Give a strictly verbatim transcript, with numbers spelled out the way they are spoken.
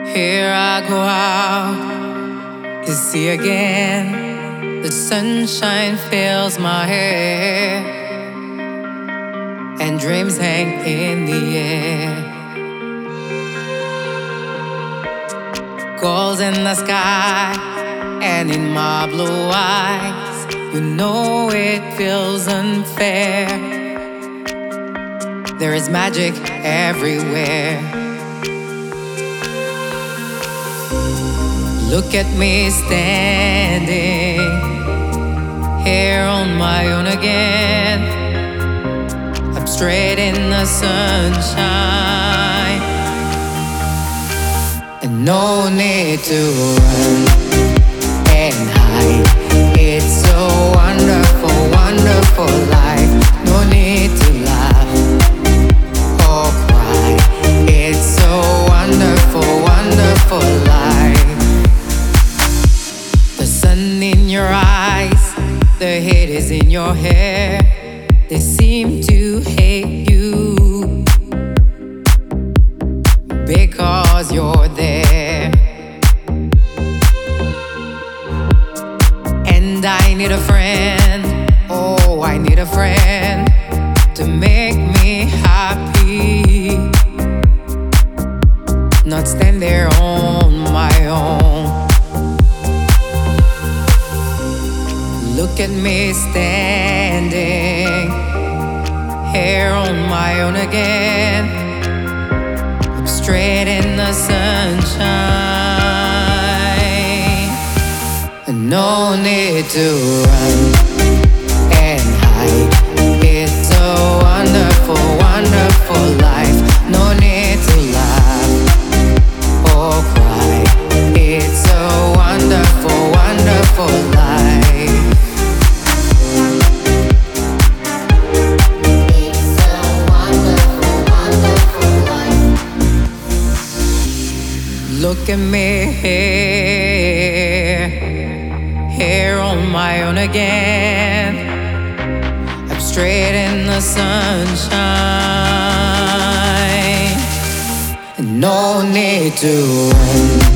Here I go out to see again. The sunshine fills my hair, and dreams hang in the air. Gold in the sky and in my blue eyes. You know it feels unfair. There is magic everywhere. Look at me standing here on my own again. I'm straight in the sunshine, and no need to run and hide. It's so wonderful, wonderful life. No need to laugh or cry. It's so wonderful, wonderful life. The sun in your eyes, the heat is in your hair. They seem to hate you because you're there. And I need a friend, oh, I need a friend to make me happy, not stand there on my own. Look at me standing here on my own again. I'm straight in the sunshine, and no need to run and hide. It's a wonderful, wonderful life. No need to laugh or cry. It's a wonderful, wonderful life. Look at me here, here on my own again. I'm straight in the sunshine, and no need to run